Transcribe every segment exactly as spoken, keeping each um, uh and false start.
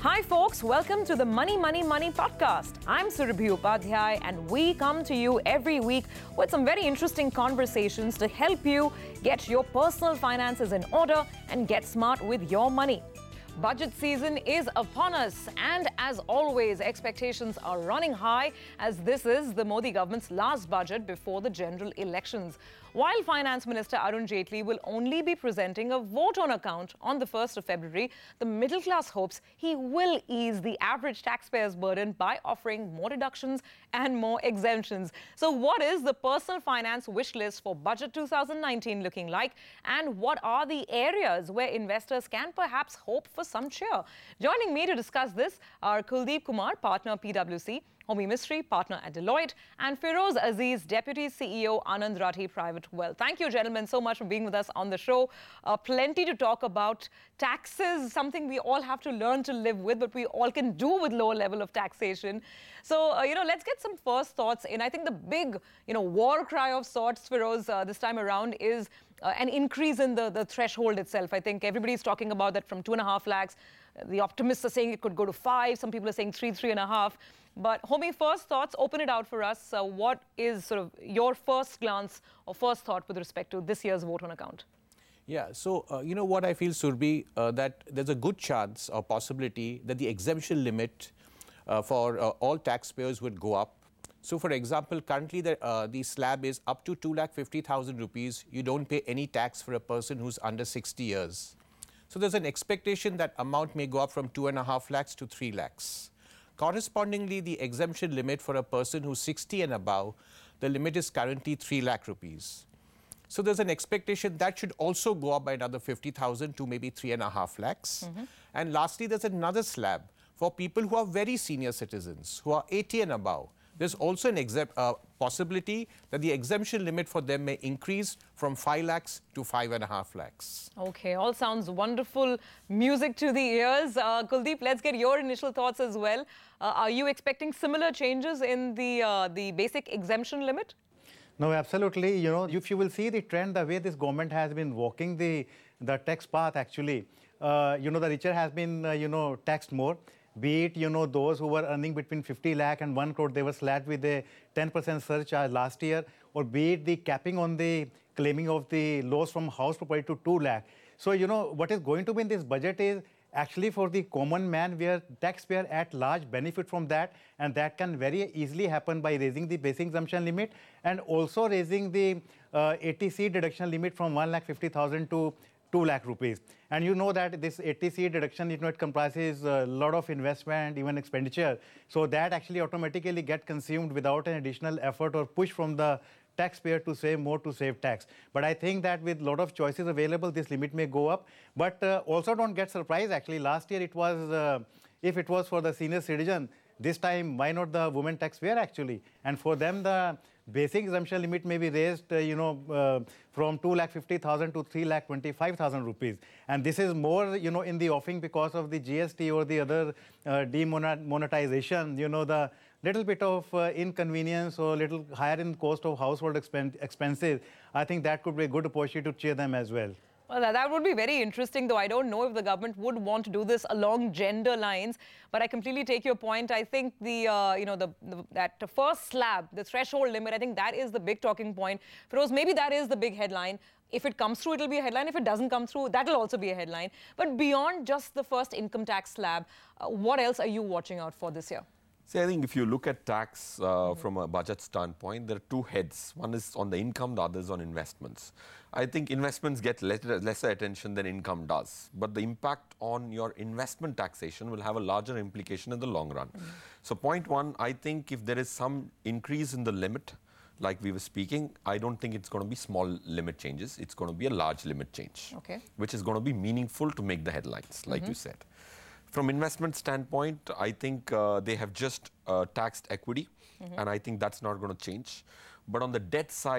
Hi folks, welcome to the Money Money Money podcast. I'm Surabhi Upadhyay and we come to you every week with some very interesting conversations to help you get your personal finances in order and get smart with your money. Budget season is upon us and as always expectations are running high as this is the Modi government's last budget before the general elections. While Finance Minister Arun Jaitley will only be presenting a vote on account on the first of February, the middle class hopes he will ease the average taxpayer's burden by offering more deductions and more exemptions. So what is the personal finance wish list for budget two thousand nineteen looking like, and what are the areas where investors can perhaps hope for some cheer? Joining me to discuss this are Kuldeep Kumar, partner P W C, Homi Mistry, partner at Deloitte, and Feroze Aziz, Deputy C E O, Anand Rathi Private Wealth. Thank you, gentlemen, so much for being with us on the show. Uh, plenty to talk about. Taxes, something we all have to learn to live with, but we all can do with lower level of taxation. So, uh, you know, let's get some first thoughts in. I think the big, you know, war cry of sorts, Feroze, uh, this time around is uh, an increase in the, the threshold itself. I think everybody's talking about that from two and a half lakhs. The optimists are saying it could go to five. Some people are saying three, three and a half. But Homi, first thoughts, open it out for us. Uh, what is sort of your first glance or first thought with respect to this year's vote on account? Yeah, so uh, you know what I feel, Surbi, uh, that there's a good chance or possibility that the exemption limit uh, for uh, all taxpayers would go up. So, for example, currently the, uh, the slab is up to two lakh fifty thousand rupees. You don't pay any tax for a person who's under sixty years. So there's an expectation that amount may go up from two and a half lakhs to three lakhs. Correspondingly, the exemption limit for a person who's sixty and above, the limit is currently three lakh rupees. So there's an expectation that should also go up by another fifty thousand to maybe three and a half lakhs. Mm-hmm. And lastly, there's another slab for people who are very senior citizens, who are eighty and above. There's also an exempt, uh, possibility that the exemption limit for them may increase from five lakhs to five and a half lakhs. Okay, all sounds wonderful. Music to the ears. Uh, Kuldeep, let's get your initial thoughts as well. Uh, are you expecting similar changes in the uh, the basic exemption limit? No, absolutely. You know, if you will see the trend, the way this government has been walking the, the tax path, actually, uh, you know, the richer has been, uh, you know, taxed more. Be it, you know, those who were earning between fifty lakh and one crore, they were slapped with a ten percent surcharge last year, or be it the capping on the claiming of the loss from house property to two lakh. So, you know, what is going to be in this budget is actually for the common man, where taxpayer at large benefit from that, and that can very easily happen by raising the basic exemption limit and also raising the uh, A T C deduction limit from one lakh fifty thousand to two lakh rupees. And you know that this A T C deduction, you know, it comprises a lot of investment, even expenditure. So that actually automatically get consumed without an additional effort or push from the taxpayer to save more to save tax. But I think that with a lot of choices available, this limit may go up. But uh, also don't get surprised, actually. Last year it was, uh, if it was for the senior citizen, this time why not the women taxpayer actually? And for them, the basic exemption limit may be raised, uh, you know, uh, from two lakh fifty thousand to three lakh twenty-five thousand rupees. And this is more, you know, in the offing because of the G S T or the other uh, demonetization, you know, the little bit of uh, inconvenience or little higher in cost of household expen expenses. I think that could be a good opportunity to cheer them as well. Well, that would be very interesting, though. I don't know if the government would want to do this along gender lines, but I completely take your point. I think the, uh, you know, the, the that first slab, the threshold limit, I think that is the big talking point. Feroze, maybe that is the big headline. If it comes through, it'll be a headline. If it doesn't come through, that'll also be a headline. But beyond just the first income tax slab, uh, what else are you watching out for this year? See, I think if you look at tax uh, mm-hmm. from a budget standpoint, there are two heads. One is on the income, the other is on investments. I think investments get lesser, lesser attention than income does. But the impact on your investment taxation will have a larger implication in the long run. Mm-hmm. So point one, I think if there is some increase in the limit, like we were speaking, I don't think it's going to be small limit changes. It's going to be a large limit change, okay, which is going to be meaningful to make the headlines, like mm-hmm. you said. From investment standpoint, I think uh, they have just uh, taxed equity, mm-hmm. and I think that's not going to change. But on the debt side,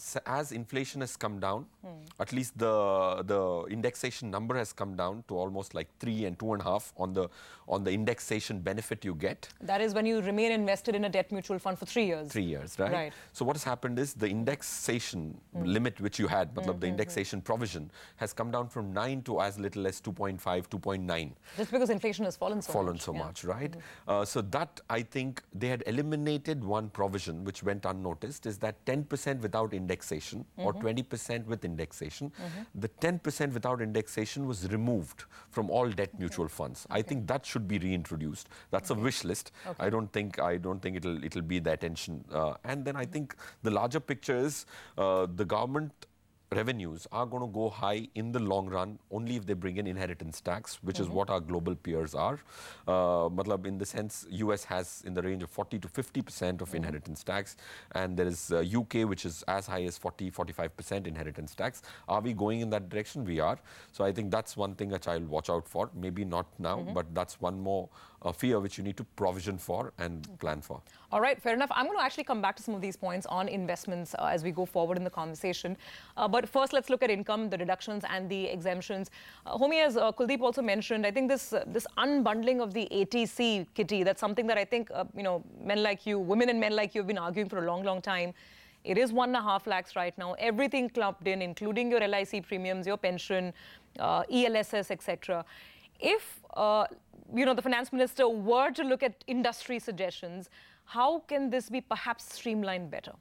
s- as inflation has come down, at least the the indexation number has come down to almost like three and two and a half on the on the indexation benefit you get. That is when you remain invested in a debt mutual fund for three years. Three years, right? Right. So what has happened is the indexation limit which you had, matlab the indexation provision, has come down from nine to as little as two point five, two point nine. Just because inflation has fallen so fallen much. so Yeah. much, right? Uh, so that, I think, they had eliminated one provision which went unnoticed, is that ten percent without indexation or twenty percent with indexation. The ten percent without indexation was removed from all debt mutual funds. I think that should be reintroduced. That's a wish list. I don't think I don't think it'll it'll be the attention. Uh, and then I think the larger picture is uh, the government revenues are going to go high in the long run only if they bring in inheritance tax, which is what our global peers are. Uh, matlab in the sense, U S has in the range of forty to fifty percent of inheritance tax, and there is uh, U K, which is as high as forty, forty-five percent inheritance tax. Are we going in that direction? We are. So I think that's one thing that I'll watch out for. Maybe not now, but that's one more uh, fear which you need to provision for and plan for. All right, fair enough. I'm going to actually come back to some of these points on investments uh, as we go forward in the conversation. Uh, but first, let's look at income, the deductions and the exemptions. Uh, Homi, as uh, Kuldeep also mentioned, I think this uh, this unbundling of the A T C kitty, that's something that I think, uh, you know, men like you, women and men like you have been arguing for a long, long time. It is one and a half lakhs right now, everything clubbed in, including your L I C premiums, your pension, uh, E L S S, et cetera. If, uh, you know, the finance minister were to look at industry suggestions, how can this be perhaps streamlined better?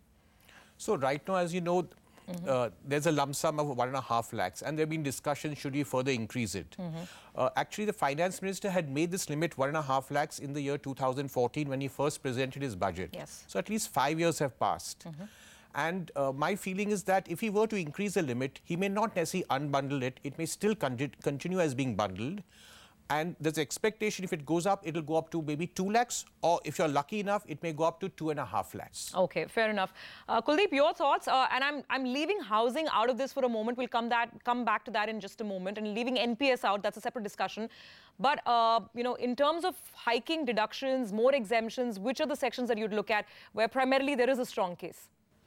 So right now, as you know, mm-hmm. uh, there's a lump sum of one and a half lakhs, and there have been discussions should we further increase it. Mm-hmm. uh, actually, the finance minister had made this limit one and a half lakhs in the year two thousand fourteen when he first presented his budget. Yes. So at least five years have passed. Mm-hmm. And uh, my feeling is that if he were to increase the limit, he may not necessarily unbundle it. It may still con continue as being bundled. And there's expectation if it goes up, it'll go up to maybe two lakhs, or if you're lucky enough, it may go up to two and a half lakhs. Okay, fair enough. Uh, Kuldeep, your thoughts? Uh, and I'm I'm leaving housing out of this for a moment. We'll come that come back to that in just a moment. And leaving N P S out, that's a separate discussion. But uh, you know, in terms of hiking deductions, more exemptions, which are the sections that you'd look at where primarily there is a strong case?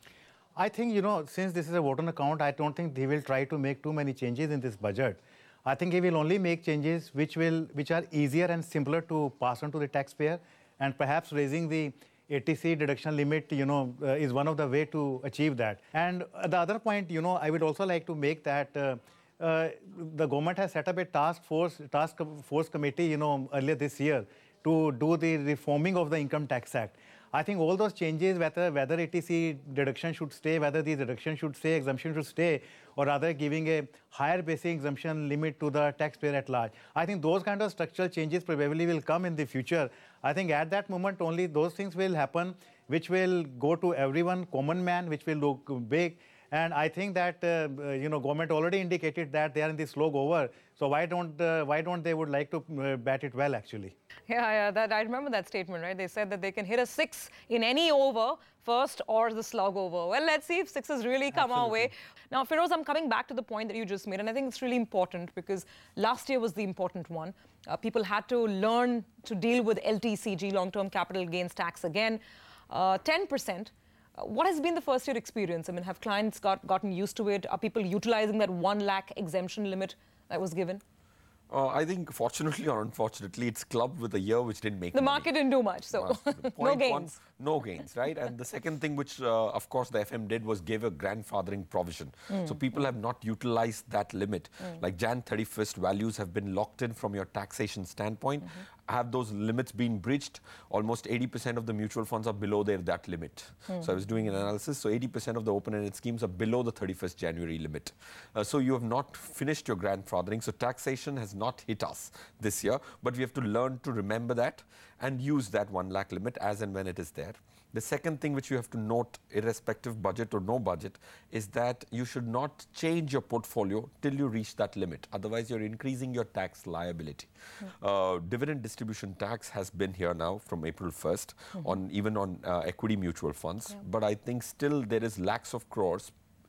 I think, you know, since this is a vote on account, I don't think they will try to make too many changes in this budget. I think he will only make changes which will, which are easier and simpler to pass on to the taxpayer, and perhaps raising the A T C deduction limit, you know, uh, is one of the way to achieve that. And uh, the other point, you know, I would also like to make that uh, uh, the government has set up a task force, task force committee, you know, earlier this year to do the reforming of the Income Tax Act. I think all those changes, whether whether A T C deduction should stay, whether the deduction should stay, exemption should stay, or rather giving a higher basic exemption limit to the taxpayer at large. I think those kind of structural changes probably will come in the future. I think at that moment only those things will happen, which will go to everyone, common man, which will look big. And I think that uh, you know, government already indicated that they are in this slog over. So why don't uh, why don't they would like to uh, bat it well actually? Yeah, yeah, that I remember that statement, right? They said that they can hit a six in any over first or the slog over. Well, let's see if sixes really come Absolutely. our way. Now, Feroz, I'm coming back to the point that you just made, and I think it's really important because last year was the important one. Uh, people had to learn to deal with L T C G, long-term capital gains tax again, uh, ten percent. Uh, what has been the first year experience? I mean, have clients got gotten used to it? Are people utilizing that one lakh exemption limit that was given? Uh, I think, fortunately or unfortunately, it's clubbed with a year which didn't make The money. market didn't do much, so Uh, no point gains. One, no gains, right? And the second thing which, uh, of course, the F M did was give a grandfathering provision. Mm. So people have not utilized that limit. Mm. Like January thirty-first values have been locked in from your taxation standpoint. Mm-hmm. Have those limits been breached? Almost eighty percent of the mutual funds are below their that limit. Mm. So I was doing an analysis. So eighty percent of the open-ended schemes are below the thirty-first January limit. Uh, so you have not finished your grandfathering. So taxation has not hit us this year, but we have to learn to remember that and use that one lakh limit as and when it is there. The second thing which you have to note, irrespective budget or no budget, is that you should not change your portfolio till you reach that limit. Otherwise, you're increasing your tax liability. Mm-hmm. uh, dividend distribution tax has been here now from April first, mm-hmm. on even on uh, equity mutual funds. Yeah. But I think still there is lakhs of crores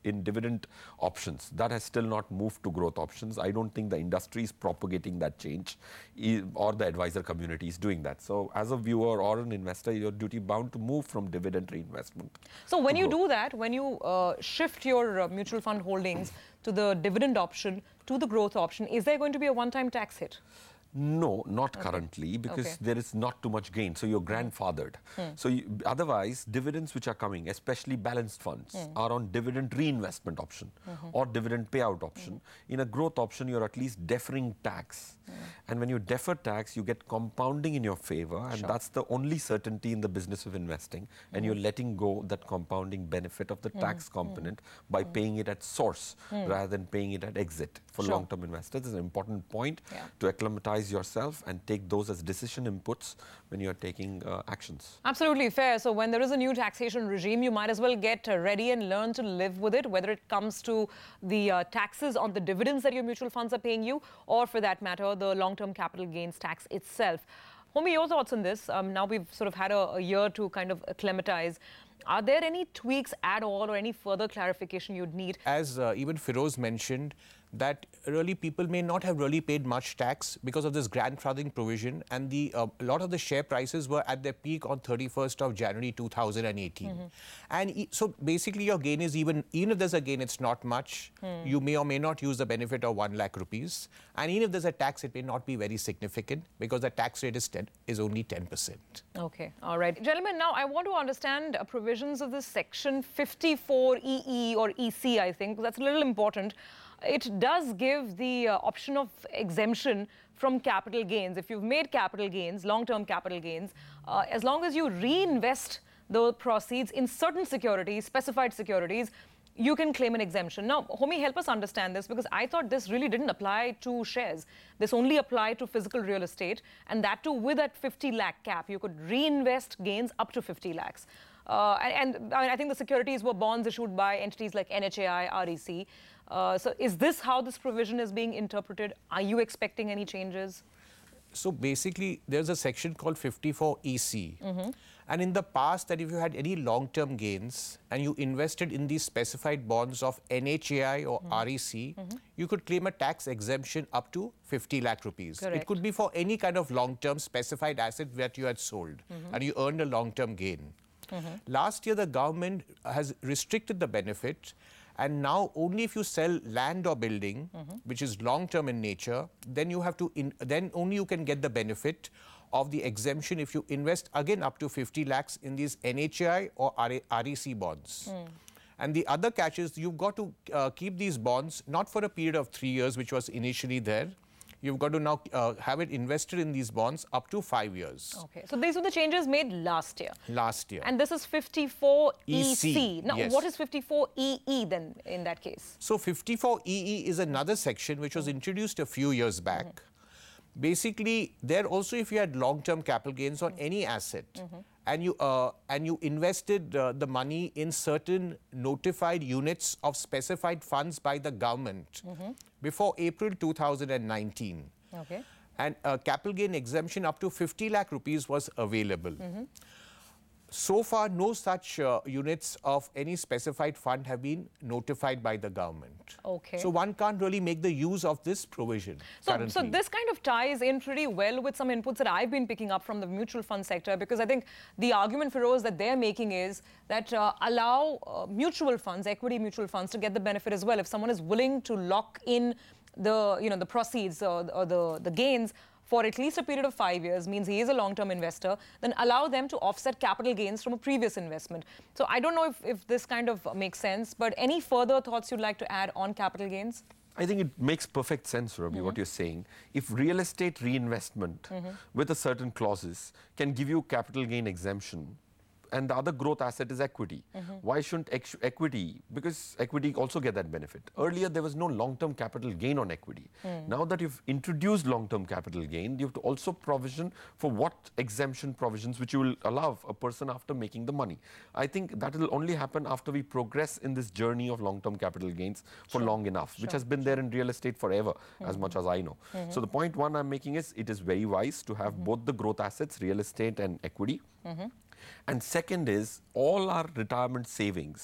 in dividend options. That has still not moved to growth options. I don't think the industry is propagating that change, or the advisor community is doing that. So as a viewer or an investor, you're duty bound to move from dividend reinvestment. So when you do that, when you uh, shift your uh, mutual fund holdings to the dividend option, to the growth option, is there going to be a one-time tax hit? No, not okay. currently, because okay. there is not too much gain. So you're grandfathered. Hmm. So you, otherwise, dividends which are coming, especially balanced funds, hmm. are on dividend reinvestment option mm-hmm. or dividend payout option. Mm-hmm. In a growth option, you're at least deferring tax. Hmm. And when you defer tax, you get compounding in your favor. And sure. that's the only certainty in the business of investing. And mm-hmm. you're letting go that compounding benefit of the mm-hmm. tax component mm-hmm. by mm-hmm. paying it at source mm-hmm. rather than paying it at exit. For sure. long-term investors, it's an important point yeah. to acclimatize yourself and take those as decision inputs when you're taking uh, actions. Absolutely fair. So when there is a new taxation regime, you might as well get uh, ready and learn to live with it, whether it comes to the uh, taxes on the dividends that your mutual funds are paying you, or for that matter, the long-term capital gains tax itself. Homi, your thoughts on this? Um, now we've sort of had a, a year to kind of acclimatize. Are there any tweaks at all or any further clarification you'd need? As uh, even Feroz mentioned, that really people may not have really paid much tax because of this grandfathering provision, and the uh, a lot of the share prices were at their peak on thirty-first of January two thousand eighteen. Mm-hmm. And e so basically your gain is even, even if there's a gain, it's not much. Mm. You may or may not use the benefit of one lakh rupees. And even if there's a tax, it may not be very significant because the tax rate is, ten, is only ten percent. Okay, all right. Gentlemen, now I want to understand uh, provisions of this section fifty-four E E or E C, I think. That's a little important. It does give the uh, option of exemption from capital gains. If you've made capital gains, long-term capital gains, uh, as long as you reinvest the proceeds in certain securities, specified securities, you can claim an exemption. Now, Homi, help us understand this, because I thought this really didn't apply to shares. This only applied to physical real estate, and that too with that fifty lakh cap. You could reinvest gains up to fifty lakhs. Uh, and, and I, mean, I think the securities were bonds issued by entities like N H A I, R E C. Uh, so is this how this provision is being interpreted? Are you expecting any changes? So basically, there's a section called fifty-four E C. Mm-hmm. And in the past, that if you had any long-term gains and you invested in these specified bonds of N H A I or mm-hmm. R E C, mm-hmm. you could claim a tax exemption up to fifty lakh rupees. Correct. It could be for any kind of long-term specified asset that you had sold mm-hmm. and you earned a long-term gain. Mm-hmm. Last year, the government has restricted the benefit, and now only if you sell land or building, mm-hmm. which is long-term in nature, then you have to, in, then only you can get the benefit of the exemption if you invest again up to fifty lakhs in these N H A I or R E C bonds. Mm. And the other catch is you've got to uh, keep these bonds not for a period of three years, which was initially there. You've got to now uh, have it invested in these bonds up to five years. Okay, so these were the changes made last year. Last year. And this is fifty-four E C. E C. Now, yes. What is fifty-four E E then in that case? So fifty-four E E is another section which was introduced a few years back. Mm-hmm. Basically, there also if you had long-term capital gains on mm-hmm. any asset, mm-hmm. and you uh, and you invested uh, the money in certain notified units of specified funds by the government mm-hmm. before April two thousand nineteen. Okay. And a capital gain exemption up to fifty lakh rupees was available. Mm-hmm. So far, no such uh, units of any specified fund have been notified by the government. Okay. So one can't really make the use of this provision so, currently. So this kind of ties in pretty well with some inputs that I've been picking up from the mutual fund sector, because I think the argument, Feroz, that they're making is that uh, allow uh, mutual funds, equity mutual funds, to get the benefit as well. If someone is willing to lock in the, you know, the proceeds or, or the, the gains for at least a period of five years, means he is a long-term investor, then allow them to offset capital gains from a previous investment. So I don't know if, if this kind of makes sense, but any further thoughts you'd like to add on capital gains? I think it makes perfect sense, Rabi, mm-hmm. what you're saying. If real estate reinvestment mm-hmm. with a certain clauses can give you capital gain exemption, and the other growth asset is equity. Mm-hmm. Why shouldn't ex equity? Because equity also get that benefit. Earlier, there was no long-term capital gain on equity. Mm. Now that you've introduced long-term capital gain, you have to also provision for what exemption provisions which you will allow a person after making the money. I think that will only happen after we progress in this journey of long-term capital gains for sure. long enough, sure. which has been there in real estate forever, mm-hmm. as much as I know. Mm-hmm. So the point one I'm making is it is very wise to have mm-hmm. both the growth assets, real estate and equity. Mm-hmm. And second is, all our retirement savings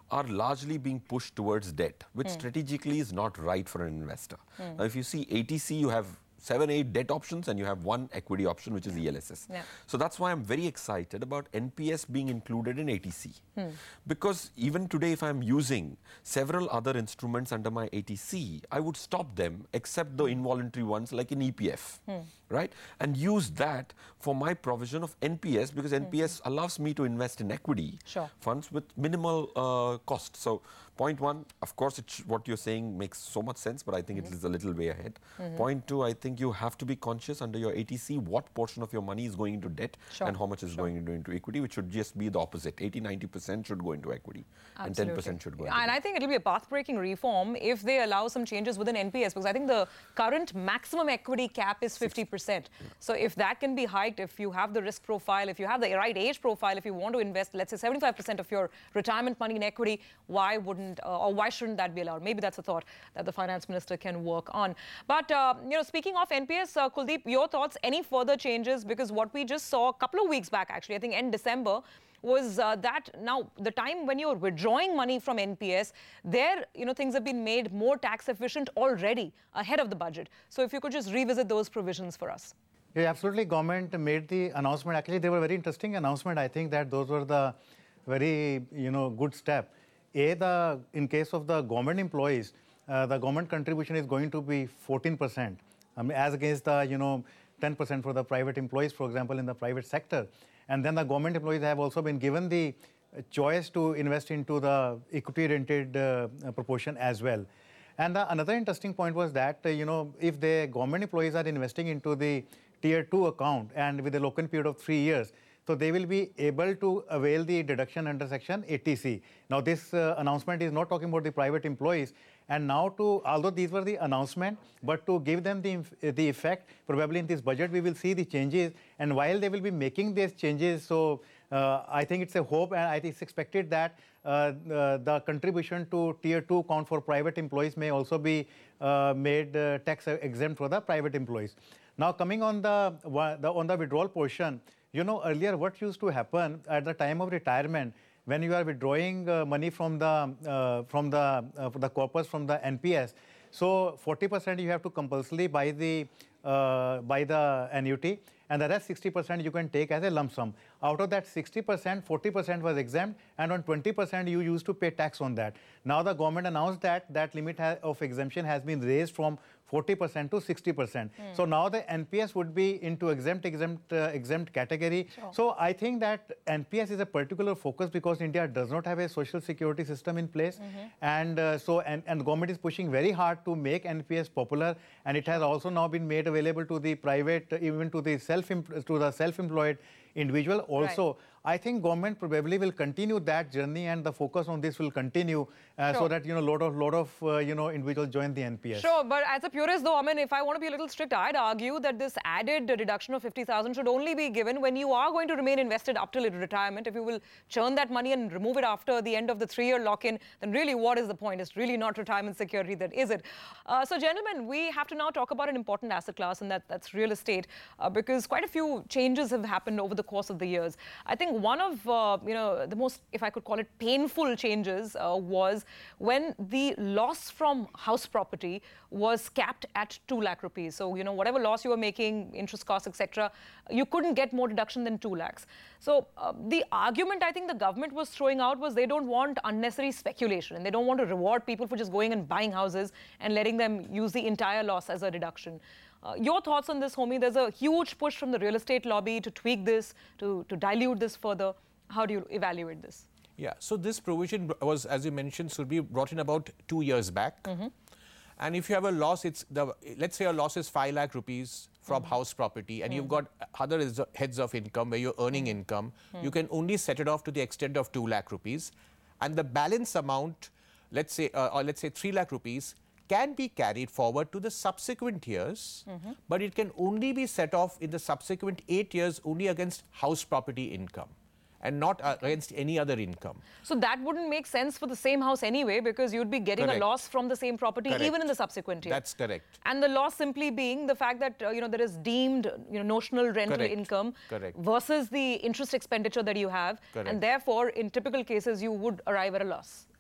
are largely being pushed towards debt, which mm. strategically is not right for an investor. Mm. Now, if you see A T C, you have seven, eight debt options, and you have one equity option, which is E L S S. Yeah. So that's why I'm very excited about N P S being included in A T C. Hmm. Because even today, if I'm using several other instruments under my A T C, I would stop them except the involuntary ones like in E P F, hmm. right? And use that for my provision of N P S, because N P S hmm. allows me to invest in equity sure. funds with minimal uh, cost. So point one, of course, it what you're saying makes so much sense, but I think mm-hmm. it is a little way ahead. Mm-hmm. Point two, I think you have to be conscious under your A T C what portion of your money is going into debt sure. and how much is sure. going into, into equity, which should just be the opposite. eighty, ninety percent should go into equity. Absolutely. And ten percent should go into And equity. I think it'll be a path-breaking reform if they allow some changes within N P S, because I think the current maximum equity cap is fifty percent. Yeah. So if that can be hiked, if you have the risk profile, if you have the right age profile, if you want to invest, let's say seventy-five percent of your retirement money in equity, why wouldn't uh, or why shouldn't that be allowed? Maybe that's a thought that the finance minister can work on. But, uh, you know, speaking of N P S, uh, Kuldeep, your thoughts, any further changes? Because what we just saw a couple of weeks back, actually, I think end December, was uh, that now the time when you're withdrawing money from N P S, there, you know, things have been made more tax efficient already ahead of the budget. So if you could just revisit those provisions for us. Yeah, absolutely. Government made the announcement. Actually, they were very interesting announcement. I think that those were the very, you know, good step. A, the in case of the government employees, uh, the government contribution is going to be fourteen percent, I mean, as against the, you know, ten percent for the private employees, for example, in the private sector. And then the government employees have also been given the choice to invest into the equity-oriented uh, proportion as well. And the, another interesting point was that, uh, you know, if the government employees are investing into the tier two account and with a lock-in period of three years, so they will be able to avail the deduction under section eighty C. Now, this uh, announcement is not talking about the private employees. And now to, although these were the announcement, but to give them the, the effect, probably in this budget, we will see the changes. And while they will be making these changes, so uh, I think it's a hope, and I think it's expected that uh, uh, the contribution to tier two account for private employees may also be uh, made uh, tax exempt for the private employees. Now, coming on the, the on the withdrawal portion, you know, earlier what used to happen at the time of retirement, when you are withdrawing uh, money from the uh, from the uh, the corpus from the N P S, so forty percent you have to compulsorily buy the uh, buy the annuity, and the rest sixty percent you can take as a lump sum. Out of that sixty percent, forty percent was exempt, and on twenty percent you used to pay tax on that. Now the government announced that that limit of exemption has been raised from forty percent to sixty percent. Mm. So now the N P S would be into exempt, exempt, uh, exempt category. Sure. So I think that N P S is a particular focus because India does not have a social security system in place. Mm-hmm. And uh, so, and, and government is pushing very hard to make N P S popular. And it has also now been made available to the private, uh, even to the self, to the self-employed individual also. Right. I think government probably will continue that journey, and the focus on this will continue uh, sure. so that, you know, lot of lot of uh, you know, individuals join the N P S. Sure, but as a purist though, I mean, if I want to be a little strict, I'd argue that this added deduction of fifty thousand should only be given when you are going to remain invested up till retirement. If you will churn that money and remove it after the end of the three-year lock-in, then really what is the point? It's really not retirement security, that is it. Uh, so gentlemen, we have to now talk about an important asset class, and that, that's real estate, uh, because quite a few changes have happened over the course of the years. I think one of, uh, you know, the most, if I could call it, painful changes uh, was when the loss from house property was capped at two lakh rupees. So, you know, whatever loss you were making, interest costs, et cetera, you couldn't get more deduction than two lakhs. So uh, the argument I think the government was throwing out was they don't want unnecessary speculation, and they don't want to reward people for just going and buying houses and letting them use the entire loss as a deduction. Uh, your thoughts on this, Homi? There's a huge push from the real estate lobby to tweak this, to, to dilute this further. How do you evaluate this? Yeah, so this provision was, as you mentioned, should be brought in about two years back. Mm-hmm. And if you have a loss, it's the, let's say your loss is five lakh rupees from mm-hmm. house property, and mm-hmm. you've got other heads of income where you're earning mm-hmm. income, mm-hmm. you can only set it off to the extent of two lakh rupees. And the balance amount, let's say, uh, or let's say three lakh rupees, can be carried forward to the subsequent years, mm-hmm. but it can only be set off in the subsequent eight years only against house property income and not uh, against any other income. So that wouldn't make sense for the same house anyway, because you'd be getting correct. a loss from the same property correct. even in the subsequent year. That's correct. And the loss simply being the fact that, uh, you know, there is deemed, you know, notional rental correct. income correct. versus the interest expenditure that you have. Correct. And therefore, in typical cases, you would arrive at a loss.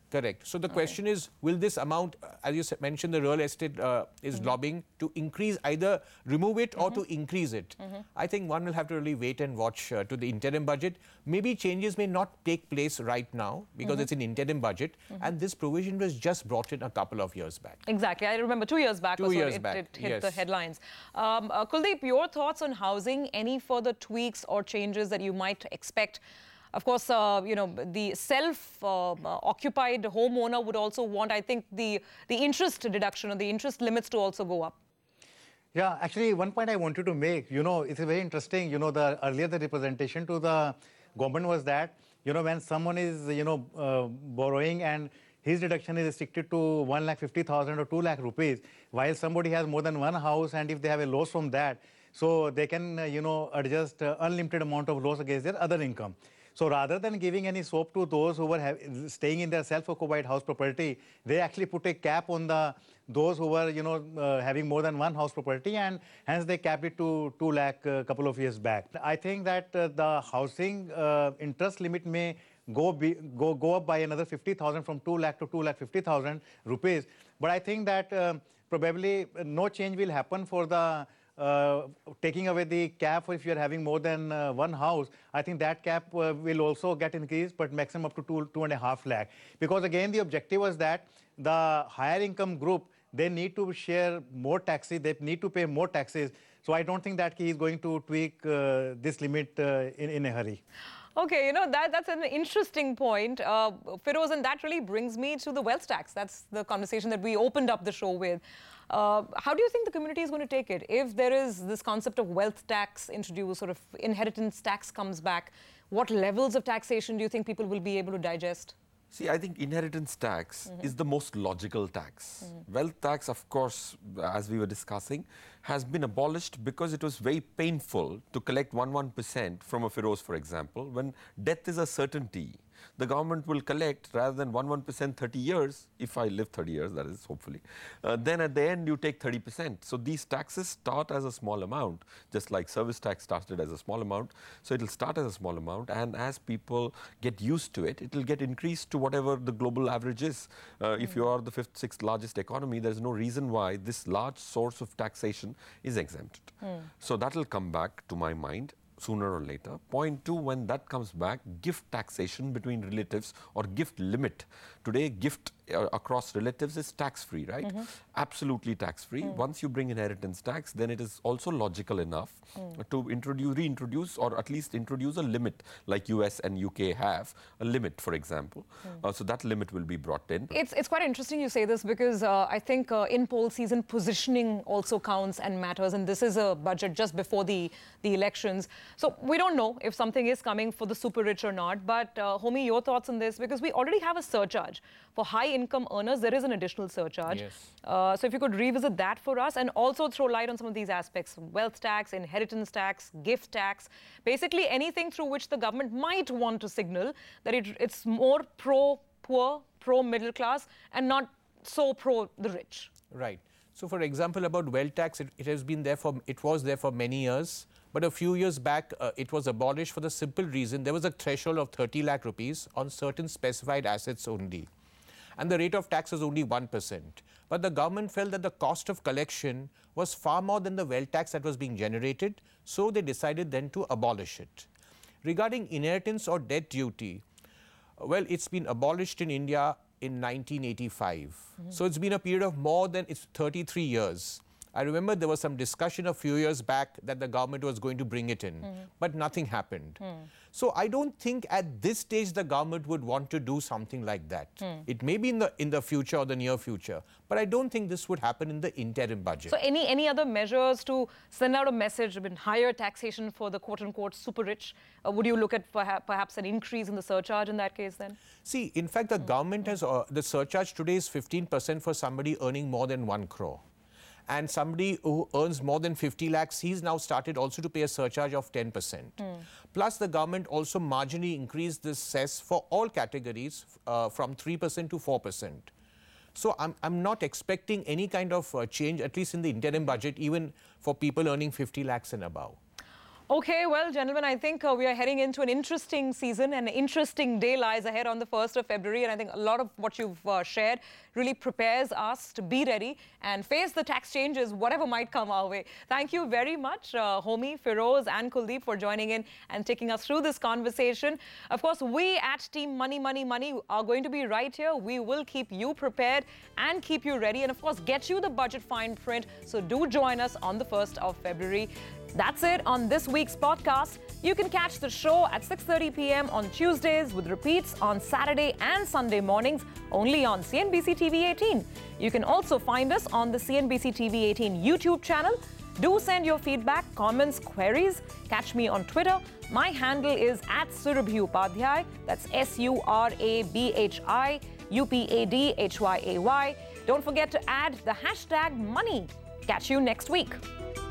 Correct. So the Okay. question is, will this amount, uh, as you s- mentioned, the real estate uh, is Mm-hmm. lobbying to increase, either remove it or Mm-hmm. to increase it? Mm-hmm. I think one will have to really wait and watch uh, to the interim budget. Maybe changes may not take place right now because Mm-hmm. it's an interim budget, Mm-hmm. and this provision was just brought in a couple of years back. Exactly. I remember two years back Two or so years it, back, it hit the yes. headlines. Um, uh, Kuldeep, your thoughts on housing? Any further tweaks or changes that you might expect? Of course, uh, you know, the self-occupied uh, homeowner would also want, I think, the, the interest deduction or the interest limits to also go up. Yeah, actually, one point I wanted to make, you know, it's very interesting, you know, the earlier the representation to the government was that, you know, when someone is, you know, uh, borrowing and his deduction is restricted to one lakh fifty thousand or two lakh rupees, while somebody has more than one house, and if they have a loss from that, so they can, uh, you know, adjust uh, unlimited amount of loss against their other income. So rather than giving any soap to those who were staying in their self-occupied house property, they actually put a cap on the those who were, you know, uh, having more than one house property, and hence they capped it to two lakh a uh, couple of years back. I think that uh, the housing uh, interest limit may go be, go go up by another fifty thousand from two lakh to two lakh fifty thousand rupees. But I think that uh, probably no change will happen for the Uh, taking away the cap for if you're having more than uh, one house. I think that cap uh, will also get increased, but maximum up to two, two and a half lakh. Because again, the objective was that the higher income group, they need to share more taxes, they need to pay more taxes. So I don't think that he is going to tweak uh, this limit uh, in, in a hurry. Okay, you know, that, that's an interesting point. Uh, Feroz, and that really brings me to the wealth tax. That's the conversation that we opened up the show with. Uh, how do you think the community is going to take it? If there is this concept of wealth tax introduced, sort of inheritance tax comes back, what levels of taxation do you think people will be able to digest? See, I think inheritance tax mm-hmm. is the most logical tax. Mm-hmm. Wealth tax, of course, as we were discussing, has been abolished because it was very painful to collect one one percent from a Feroz, for example. When death is a certainty, the government will collect rather than one one percent thirty years, if I live thirty years, that is, hopefully. Uh, then at the end, you take thirty percent. So these taxes start as a small amount, just like service tax started as a small amount. So it will start as a small amount, and as people get used to it, it will get increased to whatever the global average is. Uh, mm. If you are the fifth, sixth largest economy, there's no reason why this large source of taxation is exempted. Mm. So that will come back to my mind sooner or later. Point two, when that comes back, gift taxation between relatives or gift limit. Today, gift uh, across relatives is tax-free, right? Mm-hmm. Absolutely tax-free. Mm. Once you bring inheritance tax, then it is also logical enough mm. to introduce, reintroduce, or at least introduce a limit, like U S and U K have, a limit, for example. Mm. Uh, so that limit will be brought in. It's, it's quite interesting you say this because uh, I think uh, in poll season, positioning also counts and matters, and this is a budget just before the, the elections. So we don't know if something is coming for the super rich or not, but uh, Homi, your thoughts on this? Because we already have a surcharge. For high-income earners, there is an additional surcharge. Yes. Uh, so if you could revisit that for us and also throw light on some of these aspects, wealth tax, inheritance tax, gift tax, basically anything through which the government might want to signal that it, it's more pro-poor, pro-middle class and not so pro the rich. Right. So for example, about wealth tax, it, it has been there for, it was there for many years. But a few years back, uh, it was abolished for the simple reason there was a threshold of thirty lakh rupees on certain specified assets only. And the rate of tax was only one percent. But the government felt that the cost of collection was far more than the wealth tax that was being generated, so they decided then to abolish it. Regarding inheritance or death duty, well, it's been abolished in India in nineteen eighty-five. Mm-hmm. So it's been a period of more than it's thirty-three years. I remember there was some discussion a few years back that the government was going to bring it in, mm. but nothing happened. Mm. So I don't think at this stage the government would want to do something like that. Mm. It may be in the in the future or the near future, but I don't think this would happen in the interim budget. So any any other measures to send out a message of higher taxation for the quote-unquote super rich? Uh, would you look at perha perhaps an increase in the surcharge in that case then? See, in fact, the mm. government has, uh, the surcharge today is fifteen percent for somebody earning more than one crore. And somebody who earns more than fifty lakhs, he's now started also to pay a surcharge of ten percent. Mm. Plus, the government also marginally increased the cess for all categories uh, from three percent to four percent. So I'm, I'm not expecting any kind of uh, change, at least in the interim budget, even for people earning fifty lakhs and above. Okay, well, gentlemen, I think uh, we are heading into an interesting season. An interesting day lies ahead on the first of February. And I think a lot of what you've uh, shared really prepares us to be ready and face the tax changes, whatever might come our way. Thank you very much, uh, Homi, Feroz and Kuldeep, for joining in and taking us through this conversation. Of course, we at Team Money, Money, Money are going to be right here. We will keep you prepared and keep you ready and, of course, get you the budget fine print. So do join us on the first of February. That's it on this week's podcast. You can catch the show at six thirty p m on Tuesdays with repeats on Saturday and Sunday mornings only on C N B C T V eighteen. You can also find us on the C N B C T V eighteen YouTube channel. Do send your feedback, comments, queries. Catch me on Twitter. My handle is at Surabhi Upadhyay. That's S U R A B H I U P A D H Y A Y. Don't forget to add the hashtag money. Catch you next week.